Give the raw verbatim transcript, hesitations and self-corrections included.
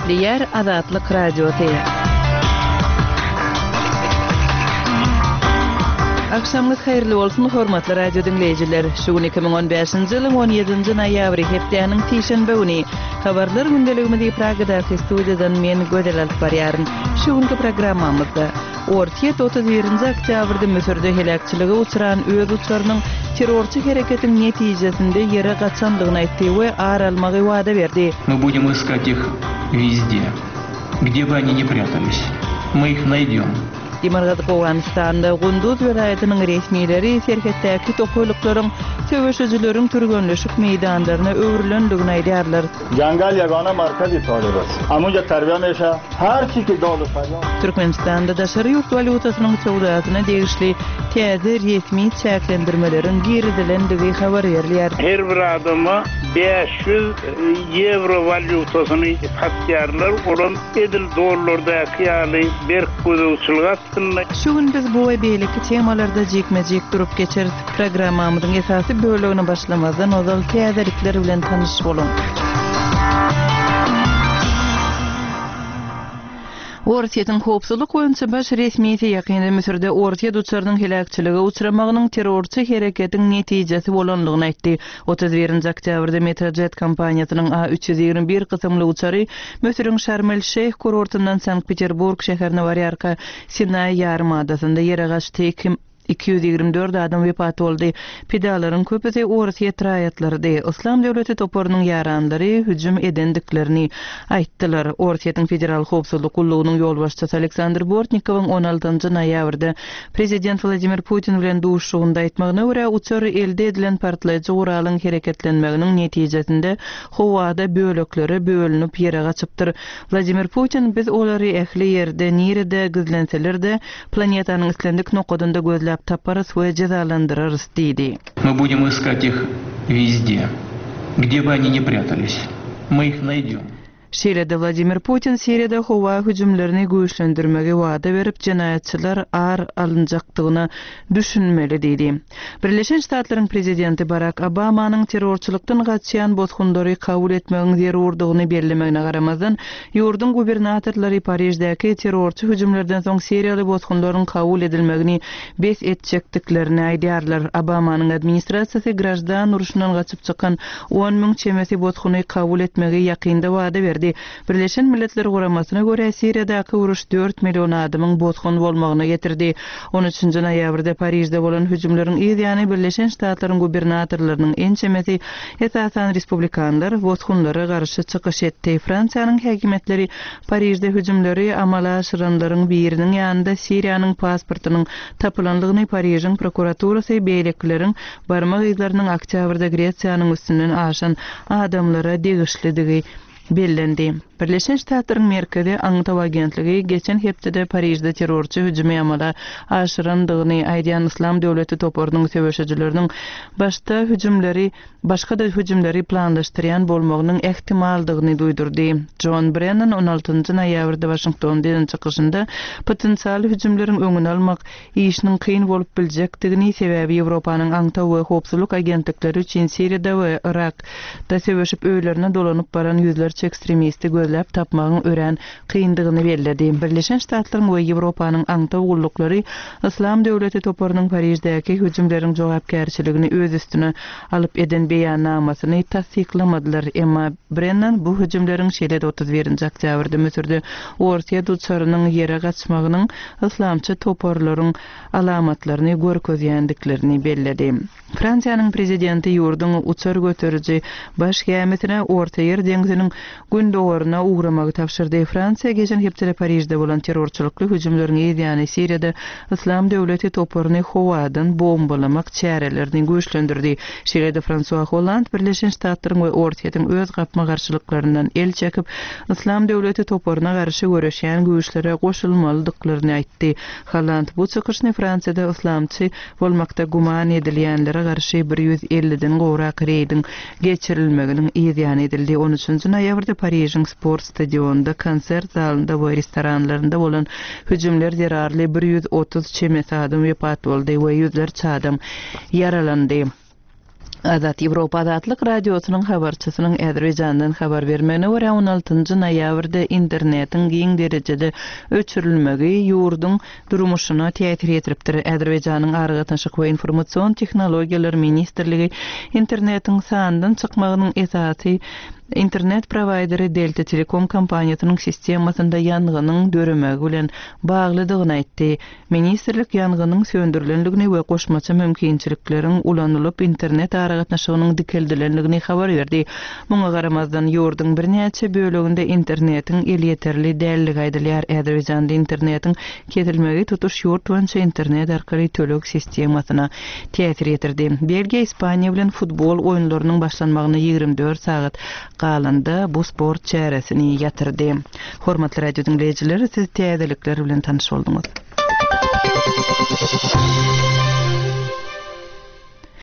Täsirli yer Azatlyk Radio T. Akşamınız hayırlı olsun hormatly radio dinleyijiler. Şu iki bin on beşinji ýylyň on ýedinji noýabry hepdeniň tişenbe güni habarlar gündeligini Pragada studiýadan men gödel alyp barýaryn. Şu günki programmamyzda Ortiýet otuz birinji oktýabrda Müsürde helakçylyga uçuran öz uçarynyň terrorçy hereketiň netijesinde ýere gaçanlygyny aýtdy we ar almagy wada berdi. Мы будем искать их везде, где бы они ни прятались. Мы их найдем. Dimargat Gowanistan'da Gunduz vilayatynyň resmiýleri serhetdäki tokoýlyklaryň söwüşçüleriň türgenleşik meýdanlaryna öwrilendigini aýdýarlar. Jangal yagona markazy Taliban. Amuja tarbiýa meşa her çiki dolu falan. Türkmenistanda daşary ýurt walutasynyň sowdasyna degişli täze resmi çäklendirmelerin giridilendigi habar berilýär. Her bir adama beş yüz euro walutasyny satýarlar, olam edil dollardaky ýaly bir gözüçülük. Şu gün biz bu we beýleki temalarda jekmejek durup geçer programmamyzyň esasy bölegine başlamazdan ozal täzelikler bilen tanyş bolun. Ortiýetiň howpsuzlyk boýunça baş resmiýeti ýakynda Müsürde Ortiýet uçarynyň helakçylyga uçuramagynyň terrorçy hereketiň netijesi bolanlygyny aýtdy. otuz birinji oktýabrda Metrojet kompaniýasynyň A üç yüz ýigirme bir kysymly uçary Müsürüň Şarm el-Şeyh kurortundan Sankt-Peterburg şäherine barýarka Sinay ýarymadasyna ýere gaçdy. iki yüz ýigirme dört adam wepat boldy. Pedalaryň köpüsi Ortiýet raýatlarydy. Islam döwleti toporunyň ýaranlary hüjüm edendiklerini aýtdylar. Ortiýetiň federal howpsuzlyk gullugynyň ýolbaşçysy Aleksandr Bortnikowyň on altynjy noýabrda prezident Vladimir Putin bilen duşugynda aýtmagyna görä uçar elde edilen partlaýjy guralyň hereketlenmeginiň netijesinde howada bölekleri bölünip ýere gaçypdyr. Vladimir Putin biz olary ähli ýerde nirede gizlenseler-de planetanyň islendik nokadynda gözle taparız we cezalandırırız dedi. Мы будем искать их везде, где бы они ни прятались. Мы их найдем. Şeýle-de Vladimir Putin Siriýada howa hüjümlerini güýçlendirmege wada berip jenaýatçylar ar alınjakdygyna düşünmeli dedi. Birleşen Ştatlaryň prezidenti Barack Obamanyň terrorçylykdan gaçýan bozgundary kabul etmegiň zerurdygyny bellemegine garamazdan ýurdun gubernatorlary Parijdäki terrorçy hüjümlerden soň seriýaly bozgunlaryň kabul edilmegini bes etjekdiklerini aýdýarlar. Obamanyň administrasiýasy grajdan uruşyndan gaçyp çykan on müň çemesi bozguny kabul etmegi ýakynda wada berdi. Birleşen Milletler Guramasyna görä Siriýadaky uruş dört million adamyň bozgun bolmagyna getirdi. on üçünji noýabrda Parijde bolan hüjümleriň ýa-ni Birleşen Ştatlaryň gubernatorlarynyň en çemesi esasan respublikanlar bozgunlara garşy çykyş etdi. Fransiýanyň häkimetleri Parijde hüjümleri amala aşyranlaryň biriniň ýanynda Siriýanyň pasportynyň tapylanlygyny Parijiň prokuraturasy beýlekleriň barmak ýyllarynyň oktýabrda Gresiýanyň üstünden aşan adamlara degişlidigi bellendi. Birleşen Ştatlaryň merkezi Aňtaw agentligi geçen hepde Parijde terrorçy hüjüme amala aşyrandygyny aýdýan Islam döwleti toporunyň söwüşçileriniň başda hüjümleri başga da hüjümleri planlaşdyrýan bolmagynyň ehtimaldygyny duýdurdy. John Brennan on altynjy noýabrda Washingtondan çykyşynda potensial hüjümleriň öňüni almak işiniň kyn bolup biljekdigini sebäbi Ýewropanyň Aňtaw we howpsuzlyk agentlikleri üçin Siriýada we Irakda söwüşip öýlerine dolanyp baran ýüzlerçe ekstremisti gözläp tapmagyň ören kyndygyny bellädi. Birleşen Ştatlaryň we Ýewropanyň Aňtaw gullukları Islam döwleti toporunyň Parijdäki hüjümleriň jogapkärçiligini öz üstüne alyp eden beýannamasyny tasdiklamadylar. Emma Brennan bu hüjümleriň şeýle otuz birinji oktýabrda Müsürde Ortiýet uçarynyň ýere gaçmagynyň islamçy toporlaryň alamatlaryny görkezýändiklerini bellädi. Fransiýanyň prezidenti ýurdun uçar göteriji baş gämetine Orta Ýer deňiziniň gündöwrüne ugramagy tapşyrdy. Fransiýa geçen hepde Parijde bolan terrorçylykly hüjümleriň ýa-ni Siriýada Islam döwleti toporuny howadan bombalamak çärelerini güýçlendirdi. Şeýle-de François Hollande Birleşen Ştatlaryň we Ortiýetiň öz gapma garşylyklарынан el çekip Islam döwleti toporuna garşy görüşýän güýçlere goşulmalydyklaryny aýtdy. Hollande bu çykyşny Fransiýada islamçy bolmakda guman edilýänlere garşy bir yüz elliden gowrak reýdiň geçirilmeginiň ýa-ni edildi. on üçünji noýabrda Parijiň sport stadionunda, konsert zalynda we restoranlarynda bolan hüjümler zerarly bir yüz otuz çemesi adam wepat boldy we ýüzlerçe adam yaralandy. Azat Evropa Azatlyk radiosynyň habarçysynyň Äzerbeýjandan habar bermegine görä on altynjy noýabrda internetiň giň derejede öçürilmegi ýurduň durmuşyna täsir etdiripdir. Äzerbeýjanyň argytaşyk we informasiýon tehnologiýalary ministrligi internetiň sandan çykmagynyň esasy internet prowaideri Delta Telekom kompaniýasynyň sistemasynda ýangynyň döremegi bilen baglydygyny aýtdy. Ministrlik ýangynyň söndürilenligini we goşmaça mümkinçilikleriň ulanylyp internet aragatnaşygynyň dikeldilenligini habar berdi. Muňa garamazdan ýurduň birnäçe bölегinde internetiň elýeterli dälligi aýdylýar. Äzerbeýjanda internetiň kesilmegi tutuş ýurt boýunça internet arkaly tölek sistemasyna täsir etirdi. Belgiýa Ispaniýa bilen futbol oýunlarynyň başlanmagyna ýigrimde dört saat galanda bu sport çäresini ýatyrdy. Hormatly radio dinleýijiler, siz täzelikler bilen tanyş bolduňyz.